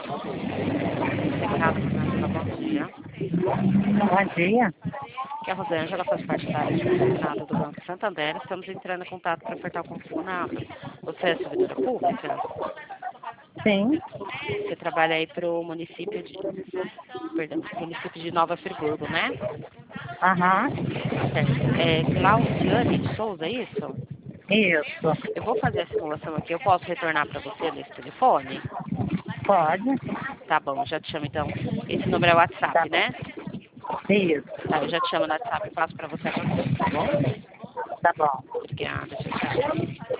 Rosângela, bom dia. Bom dia. Aqui é a Rosângela, faz parte da área de consignado do Banco Santander. Estamos entrando em contato para ofertar o consignado. Você é servidora pública? Sim. Você trabalha aí para o município de... Perdão, município de Nova Friburgo, né? Aham. Certo. É Claudiane de Souza, é isso? Isso. Eu vou fazer a simulação aqui. Eu posso retornar para você nesse telefone? Pode? Tá bom, já te chamo então. Esse número é o WhatsApp, Tá bom. né? Isso. Tá, eu já te chamo no WhatsApp e passo para você agora, tá bom? Tá bom. Obrigada, tchau, tchau.